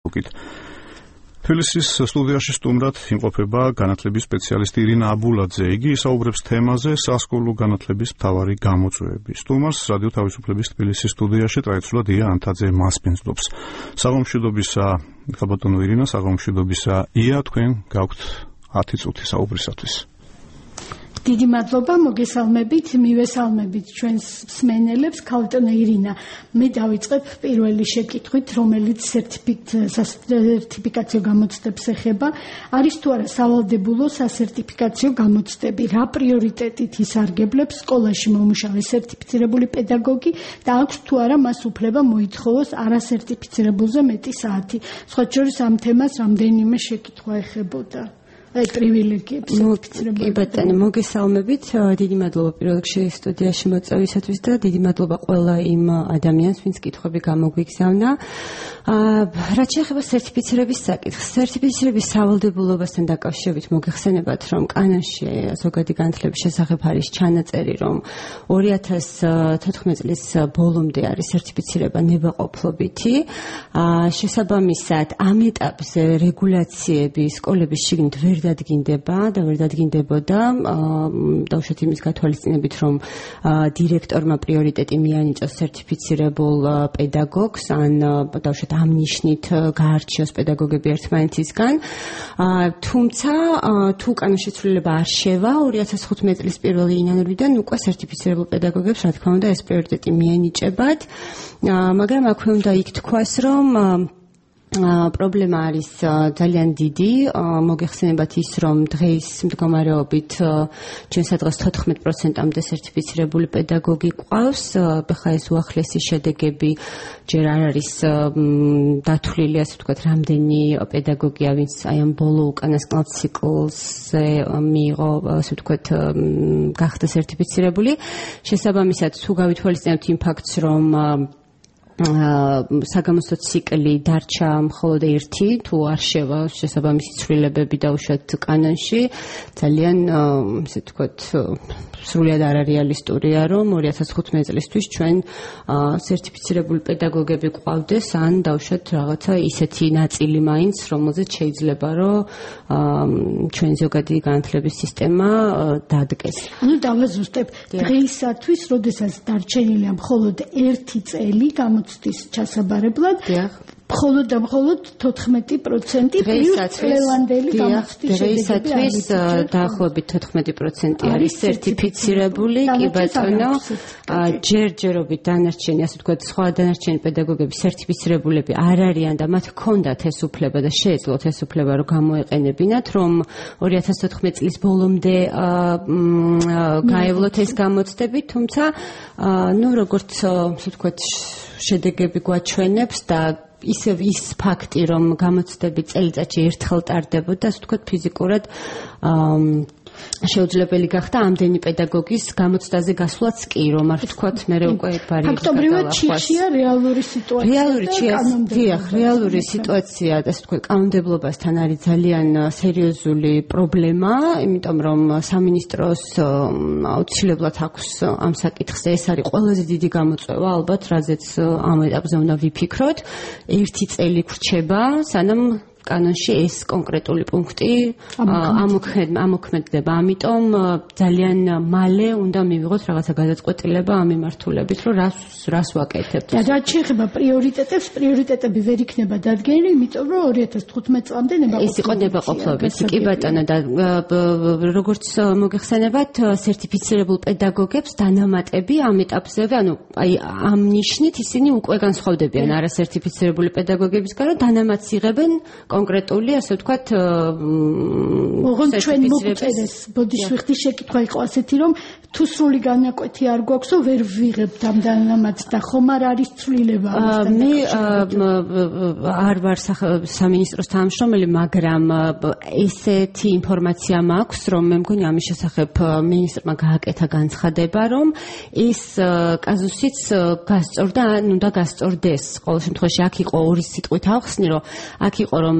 თბილისის სტუდიაში სტუმრად იმყოფება განათლების სპეციალისტი ირინა აბულაძე. იგი ისაუბრებს თემაზე სასკოლო განათლების მთავარი გამოწვევები. სტუმარს რადიო თავისუფლების თბილისის სტუდიაში ტრადიციულად ია ანთაძე მასპინძლობს. საღამომშვიდობისა, ხაბატონო ირინა, საღამომშვიდობისა ია, თქვენ გაქვთ 10 წუთი საუბრისათვის. დიდი მადლობა, მოგესალმებით, მივესალმებით ჩვენს მსმენელებს, ქალბატონო ირინა. მე დავიწყებ პირველი შეკითხვით, რომელიც სერტიფიკაციო გამოცდებს ეხება. არის თუ არა სავალდებულო სასერტიფიკაციო გამოცდები? რა პრიორიტეტით ისარგებლებს სკოლაში მომუშავე სერტიფიცირებული პედაგოგი და აქვს თუ არა მას უფლება მოითხოვოს არასერტიფიცირებულზე მეტი საათი? სხვა შორის ამ თემას რამდენიმე შეკითხვა ეხებოდა. პრივილეგიებს კი ბატონო, მოგესალმებით. დიდი მადლობა პირველ რიგში სტუდიაში მოწვევისათვის და დიდი მადლობა ყველა იმ ადამიანს, ვინც კითხვები გამოგვიგზავნა. რაც შეეხება სერტიფიცირების საკითხს, სერტიფიცირების სავალდებულობასთან დაკავშირებით მოგეხსენებათ, რომ კანონში ზოგადი განათლების შესახებ არის ჩანაწერი, რომ 2014 წლის ბოლომდე არის სერტიფიცირება ნებაყოფლობითი. შესაბამისად, ამ ეტაპზე რეგულაციები სკოლების შიგნით ვერ დადგინდებოდა, დავუშვათ იმის გათვალისწინებით, რომ დირექტორმა პრიორიტეტი მიანიჭოს სერტიფიცირებულ პედაგოგს, ან დავუშვათ ამ ნიშნით გაარჩიოს პედაგოგები ერთმანეთისგან. თუმცა, თუ კანონშეცვლილება არ შევა, 2015 წლის 1 იანვრიდან უკვე სერტიფიცირებულ პედაგოგებს, რა თქმა უნდა, ეს პრიორიტეტი მიენიჭებათ, მაგრამ აქვე უნდა იქ თქვას, რომ პრობლემა არის ძალიან დიდი. მოგეხსენებათ ის, რომ დღეს მდგომარეობით ჩვენ სადღაც 14%-მდე სერტიფიცირებული პედაგოგი გვყავს. ხა ეს უახლესი შედეგები ჯერ არ არის დათვლილი, ასე ვთქვათ, რამდენი პედაგოგია, ვინც აი ამ ბოლო უკანასკნელ ციკლზე მიიღო, ასე ვთქვათ, გახდა სერტიფიცირებული. შესაბამისად, თუ გავითვალისწინებთ იმ ფაქტს, რომ საგამოცდო ციკლი დარჩა მხოლოდ ერთი, თუ არ შევა შესაბამისი ცვლილებები დაუშვათ კანონში, ძალიან ესე ვთქვათ, სრულად არარეალისტურია, რომ 2015 წლისთვის ჩვენ სერტიფიცირებული პედაგოგები გვყავდეს, ან დაუშვათ რაღაცა ისეთი ნაწილი მაინც, რომელზეც შეიძლება, რომ ჩვენ ზოგადი განათლების სისტემა დადგეს. ანუ დავაზუსტებ, დღეისათვის, როდესაც დარჩენილია მხოლოდ ერთი წელი გამოცდის ჩასაბარებლად, მხოლოდ და მხოლოდ 14% პლუს წლევანდელი გამოცდის შედეგები დღეისათვის დაახლოებით 14% არის სერტიფიცირებული, კი ბატონო, ჯერჯერობით დანარჩენი, ასე ვთქვათ, სხვა დანარჩენი პედაგოგები სერტიფიცირებულები არ არიან და მათ ჰქონდათ ეს უფლება და შეეძლოთ ეს უფლება, რომ გამოეყენებინათ, რომ 2014 წლის ბოლომდე გაევლოთ ეს გამოცდები, თუმცა, როგორც ასე ვთქვათ, შედეგები გვაჩვენებს და ისევ ის ფაქტი, რომ გამოცდები წელიწადში ერთხელ ტარდებოდა, ასე ვთქვათ, ფიზიკურად შეუძლებელი გახდა ამდენი პედაგოგის გამოცდაზე გასვლაც კი, რომ არ ვთქვათ, მე უკვე ბარიერები ფაქტობრივად ჩიხშია რეალური სიტუაცია. რეალური სიტუაცია, ასე ვთქვათ, კანონმდებლობასთან არის ძალიან სერიოზული პრობლემა, იმიტომ რომ სამინისტროს აუცილებლად აქვს ამ საკითხზე, ეს არის ყველაზე დიდი გამოწვევა, ალბათ, რაზეც ამ ეტაპზე უნდა ვიფიქროთ. ერთი წელი გრჩება, სანამ კანონში ეს კონკრეტული პუნქტი ამოქმედდება. ამიტომ ძალიან მალე უნდა მივიღოთ რაღაცა გადაწყვეტილება ამ მიმართულებით, რომ რას ვაკეთებთ. და რაც შეეხება პრიორიტეტებს, პრიორიტეტები ვერ იქნება დადგენილი, იმიტომ რომ 2015 წლამდე ეს იყო ნებაყოფლობითი. კი ბატონო, და როგორც მოგეხსენებათ, სერტიფიცირებულ პედაგოგებს დანამატები ამ ეტაპზე, ანუ აი ამ ნიშნით ისინი უკვე განსხვავდებიან არასერტიფიცირებული პედაგოგებისგან, რომ დანამატს იღებენ კონკრეტული, ასე ვთქვათ, ჩვენ მოგწერეს ბოდიშვიხტი შეკითხვა იყო ასეთი, რომ თუ სრული განაკვეთი არ გვაქვსო, ვერ ვიღებთ ამ დანამატს და ხომ არ არის ცვლილება ამასთან. მე არ ვარ სამინისტროს თანამშრომელი, მაგრამ ესეთი ინფორმაცია მაქვს, რომ მე მგონი ამის შესახებ მინისტრმა გააკეთა განცხადება, რომ ეს კაზუსიც გასწორდა, ან უნდა გასწორდეს. ყოველ შემთხვევაში აქ იყო ორი სიტყვით ავხსნი, რომ აქ იყო, რომ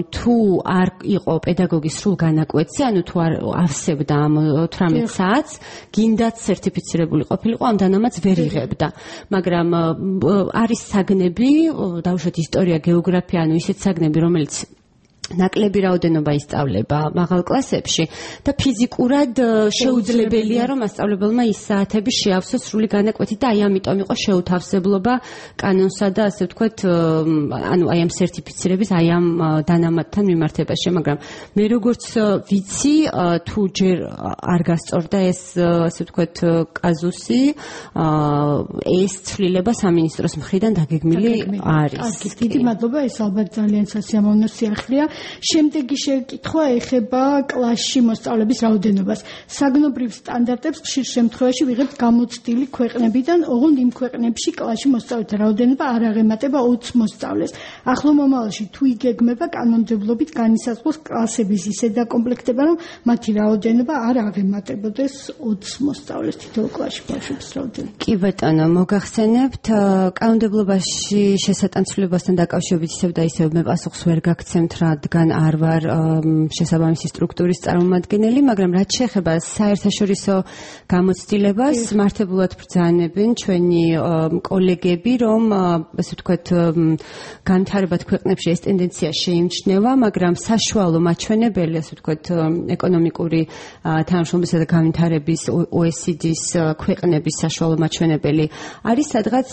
თუ არ იყო პედაგოგის სრულ განაკვეთზე, ანუ თუ არ ავსებდა ამ 18 საათს, გინდაც სერტიფიცირებული ყოფილიყო, ამ დანამატს ვერ იღებდა. მაგრამ არის საგნები, დავუშვათ ისტორია, გეოგრაფია, ანუ ისეთ საგნები, რომელიც ნაკლები რაოდენობა ისწავლება მაღალ კლასებში და ფიზიკურად შეუძლებელია რომ მასწავლებელმა ის საათები შეავსოს სრული განაკვეთით და აი ამიტომ იყო შეუთავსებლობა კანონსა და ასე ვთქვათ ანუ აი ამ სერტიფიცირების აი ამ დანამატთან მიმართებაში მაგრამ მე როგორც ვიცი თუ ჯერ არ გასწორდა ეს ასე ვთქვათ კაზუსი ეს ცვლილება სამინისტროს მხრიდან დაგეგმილი არის დიდი მადლობა ეს ალბათ ძალიან სასიამოვნო სიახლეა შემდეგი შეკითხვა ეხება კლასში მოსწავლების რაოდენობას. საგნობრივ სტანდარტებს ხშირ შემთხვევაში ვიღებთ გამოცდილი ქვეყნებიდან, ოღონდ იმ ქვეყნებში კლასში მოსწავლეთა რაოდენობა არ აღემატება 20 მოსწავლეს. ახლო მომავალში თუ იგეგმება კანონმდებლობით განისაზღვროს კლასების ისე დაკომპლექტება, რომ მათი რაოდენობა არ აღემატებოდეს 20 მოსწავლეს თითოეულ კლასში ბავშვების რაოდენობა. კი ბატონო, მოგახსენებთ კანონმდებლობაში შესატანცვლებასთან დაკავშირებით ისევ და ისევ მე პასუხს ვერ გაგცემთ რა რადგან არ ვარ შესაბამისი სტრუქტურის წარმომადგენელი, მაგრამ რაც შეეხება საერთაშორისო გამოცდილებას, მართებულად ბრძანებენ ჩვენი კოლეგები, რომ ასე ვთქვათ, განვითარებად ქვეყნებში ეს ტენდენცია შეიმჩნევა, მაგრამ საშუალო მაჩვენებელი, ასე ვთქვათ, ეკონომიკური თანამშრომლობისა და განვითარების OECD-ის ქვეყნების საშუალო მაჩვენებელი არის სადღაც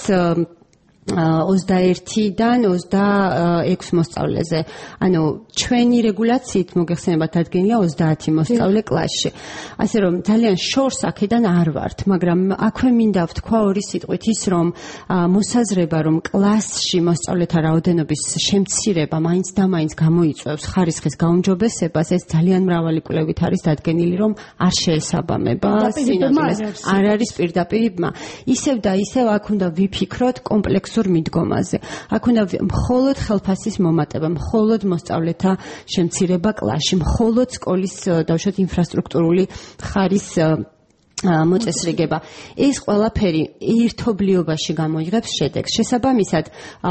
21-დან 26 მოსწავლეზე. ანუ ჩვენი რეგულაციით მოგეხსენებათ დადგენილია 30 მოსწავლე კლასში. ასე რომ ძალიან შორს აქედან არ ვართ, მაგრამ აქვე მინდა ვთქვა ორი სიტყვით ის, რომ მოსაზრება, რომ კლასში მოსწავლეთა რაოდენობის შემცირება მაინც და მაინც გამოიწვევს ხარისხის გაუმჯობესებას, ეს ძალიან მრავალი კვლევით არის დადგენილი, რომ არ შეესაბამება სინამდვილეს. არ არის პირდაპირ. ისევ და ისევ აქ უნდა ვიფიქროთ კომპლექსურ მიდგომაზე. აქ უნდა მხოლოდ ხელფასის მომატება, მხოლოდ მოსწავლეთა შემცირება კლასში, მხოლოდ სკოლის დავუშვათ ინფრასტრუქტურული ხარის მოწესრიგება. ეს ყველაფერი ერთობლიობაში გამოიღებს შედეგს. შესაბამისად,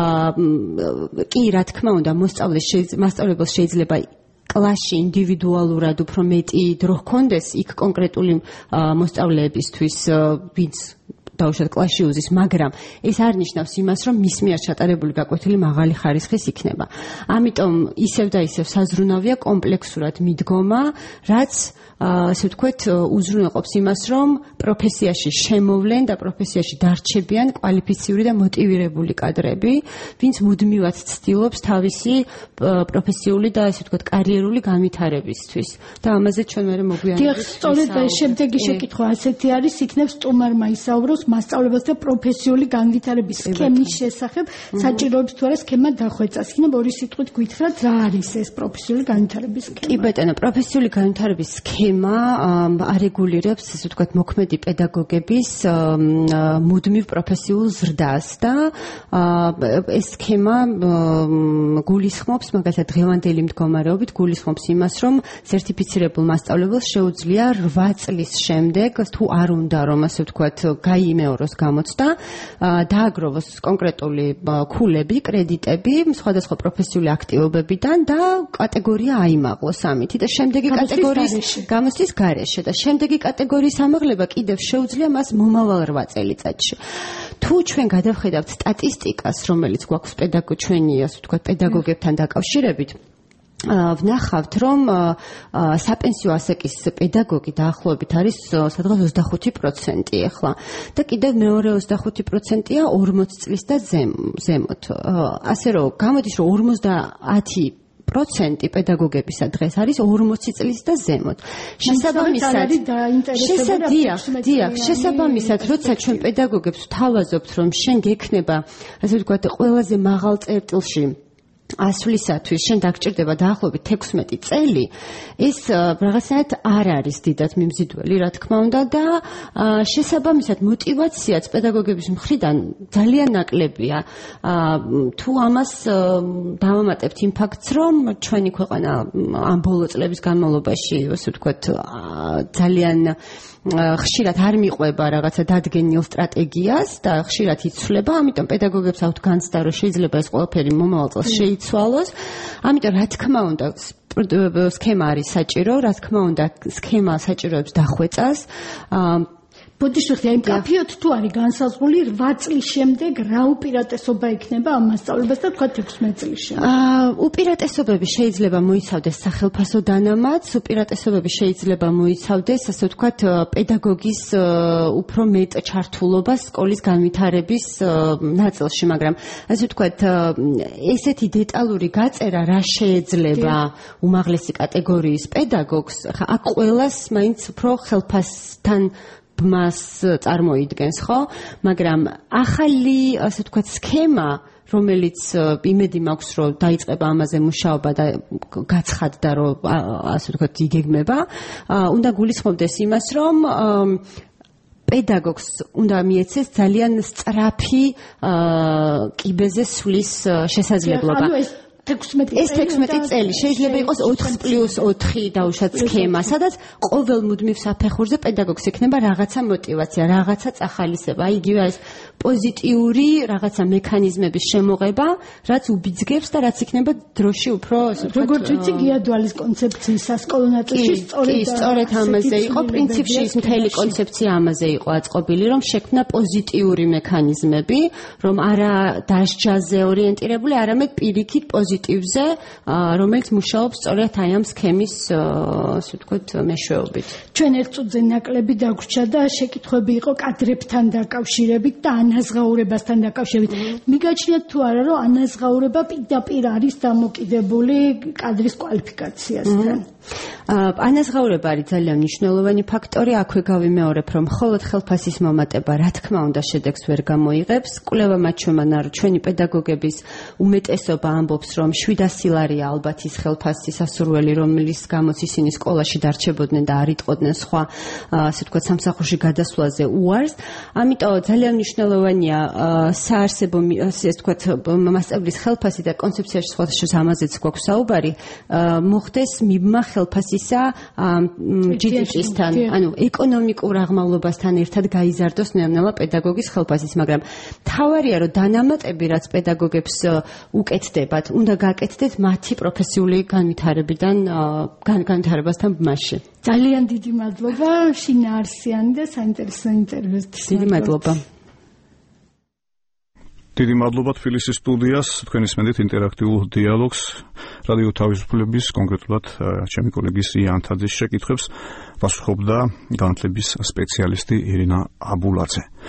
კი, რა თქმა უნდა, მასწავლებელს შეიძლება კლასში ინდივიდუალურად უფრო მეტი დრო ჰქონდეს იქ კონკრეტული მოსწავლეებისთვის, ვინც დავუშვათ კლასში უზის, მაგრამ ეს არ ნიშნავს იმას, რომ მის მიერ ჩატარებული გაკვეთილი მაღალი ხარისხის იქნება. ამიტომ ისევ და ისევ საზრუნავია კომპლექსურად მიდგომა, რაც ასე ვთქვათ, უზრუნველყოფს იმას, რომ პროფესიაში შემოვლენ და პროფესიაში დარჩებიან კვალიფიციური და მოტივირებული კადრები, ვინც მუდმივად ცდილობს თავისი პროფესიული და ასე ვთქვათ, კარიერული განვითარებისთვის. და ამაზე ჩვენ მე მოგვიანებით. დიახ, სწორედ შემდეგი შეკითხვა ასეთი არის, იქნებ სტუმარმა ისაუბროს მასწავლებელთა და პროფესიული განვითარების სქემის შესახებ, საჭიროებს თუ არა სქემა დახვეწას. იქნებ ორი სიტყვით გითხრათ, რა არის ეს პროფესიული განვითარების სქემა? კი ბატონო, პროფესიული განვითარების სქემა არეგულირებს, ასე ვთქვათ, მოქმედი პედაგოგების მუდმივ პროფესიულ ზრდას და ეს სქემა გულისხმობს, მაგალითად, დღევანდელი მდგომარეობით გულისხმობს იმას, რომ სერტიფიცირებულ მასწავლებელს შეუძლია 8 წლის შემდეგ, თუ არ უნდა, რომ ასე ვთქვათ, გაიმეოროს გამოცდა, დააგროვოს კონკრეტული ქულები, კრედიტები, სხვადასხვა პროფესიული აქტივობებიდან და კატეგორია აიმაღლოს ამით. და შემდეგი კატეგორიის გამოცდის გარეშე და შემდეგი კატეგორიის ამაღლება კიდევ შეუძლია მას მომავალ 8 წელიწადში. თუ ჩვენ გადავხედავთ სტატისტიკას, რომელიც გვაქვს ჩვენი, ასე ვთქვათ, პედაგოგებთან დაკავშირებით, ვნახავთ, რომ საპენსიო ასაკის პედაგოგი დაახლოებით არის სადღაც 25% ახლა და კიდევ მეორე 25%-ია 40 წლის და ზემოთ. ასე რომ გამოდის, რომ 50% პედაგოგებისა დღეს არის 40 წლის და ზემოთ. შესაბამისად, როცა ჩვენ პედაგოგებს ვთავაზობთ, რომ შენ გექნება, ასე ვთქვათ, ყველაზე მაღალ წერტილში ასვლისათვის შენ დაგჭირდება დაახლოებით 16 წელი, ეს რაღაცნაირად არ არის დიდად მიმზიდველი, რა თქმა უნდა და შესაბამისად мотиваციაც პედაგოგების მხრიდან ძალიან ნაკლებია. თუ ამას დავამატებთ იმ ფაქტს, რომ ჩვენი ქვეყანა ამ ბოლო წლების განმავლობაში, ასე ვთქვათ, ძალიან ხშირად არ მიყვება რაღაცა დადგენილ სტრატეგიას და ხშირად იცვლება, ამიტომ პედაგოგებს აქვთ განცდა, რომ შეიძლება ეს ყველაფერი მომავალ წელს შეიცვალოს. ამიტომ რა თქმა უნდა სქემა არის საჭირო, რა თქმა უნდა სქემა საჭიროებს დახვეწას. ბოდიშხი აი კაფეოთ თუ არის განსაზღვრული 8 წლის შემდეგ რა უპირატესობა იქნება ამ მასწავლებლებს და თქვა 16 წლის შემდეგ. უპირატესობები შეიძლება მოიცავდეს სახელფასო დანამატს, უპირატესობები შეიძლება მოიცავდეს, ასე ვთქვათ, პედაგოგის უფრო მეტ ჩართულობას სკოლის განვითარების ნაწილში, მაგრამ ასე ვთქვათ, ესეთი დეტალური გაწერა რა შეეძლება უმაღლესი კატეგორიის პედაგოგს, ხა აქ ყველას მაინც უფრო ხელფასთან მას წარმოიდგენს, ხო? მაგრამ ახალი, ასე ვთქვათ, სქემა, რომელიც იმედი მაქვს, რომ დაიწყება ამაზე მუშაობა და გაცხადდა, რომ ასე ვთქვათ, იგეგმება, უნდა გულისხმობდეს იმას, რომ პედაგოგს უნდა მიეცეს ძალიან სწრაფი კიბეზე სვლის შესაძლებლობა. ეს 16 წელი შეიძლება იყოს 4+4 დაუშვათ სქემა, სადაც ყოველ მუდმივ საფეხურზე პედაგოგს ექნება რაღაცა мотиваცია, რაღაცა წახალისება, აი იგივე ეს პოზიტიური რაღაცა მექანიზმების შემოღება, რაც უბიძგებს და რაც იქნება დროში უფრო, ასე ვთქვათ, როგორც ვიცი, გიადვალის კონცეფციის სასკოლო ნაწილში სწორედ ამაზე იყო, პრინციპში ის მთელი კონცეფცია ამაზე იყო აწყობილი, რომ შექმნა პოზიტიური მექანიზმები, რომ არა დასჯაზე ორიენტირებული, არამედ პირიქით პოზიტივზე, რომელიც მუშაობს სწორედ აი ამ სქემის, ასე ვთქვათ, მეშვეობით. ჩვენ ერთ წუთზე ნაკლები დაგვრჩა და შეკითხვები იყო კადრებთან დაკავშირებით და ანაზღაურებასთან დაკავშირებით. მიგაჩნიათ თუ არა, რომ ანაზღაურება პირდაპირ არის დამოკიდებული კადრის კვალიფიკაციასთან? ანაზღაურება არის ძალიან მნიშვნელოვანი ფაქტორი, აქვე გავიმეორებ, რომ მხოლოდ ხელფასის მომატება, რა თქმა უნდა, შედეგს ვერ გამოიღებს. კვლევა მათ ჩვენმან არ ჩვენი პედაგოგების უმეტესობა ამბობს, რომ 700 ლარია ალბათ ის ხელფასის სასურველი, რომლის გამოც ისინი სკოლაში დარჩებოდნენ და არ იტყოდნენ სხვა, ასე ვთქვათ, სამსახურში გადასვლაზე უარს. ამიტომ ძალიან მნიშვნელოვანია საარსებო, ასე ვთქვათ, მასწავლებლის ხელფასი და კონცეფციაში სხვადასხვა ამაზეც გვაქვს საუბარი, მოხდეს მიბმა ხელფასისა GDP-სთან, ანუ ეკონომიკურ აღმავლობასთან ერთად გაიზარდოს ნელა პედაგოგის ხელფასის, მაგრამ თავარია, რომ დანამატები, რაც პედაგოგებს უკეთდებათ, უნდა გაკეთდეთ მათი პროფესიული განვითარებასთან ბმაში. ძალიან დიდი მადლობა შინაარსიანი და საინტერესო ინტერვიუსთვის. დიდი მადლობა. დიდი მადლობა თბილისის სტუდიას, თქვენ ისმენთ ინტერაქტიულ დიალოგს, რადიო თავისუფლების, კონკრეტულად ჩემი კოლეგის ია ანთაძის შეკითხვებს პასუხობდა განათლების სპეციალისტი ირინა აბულაძე.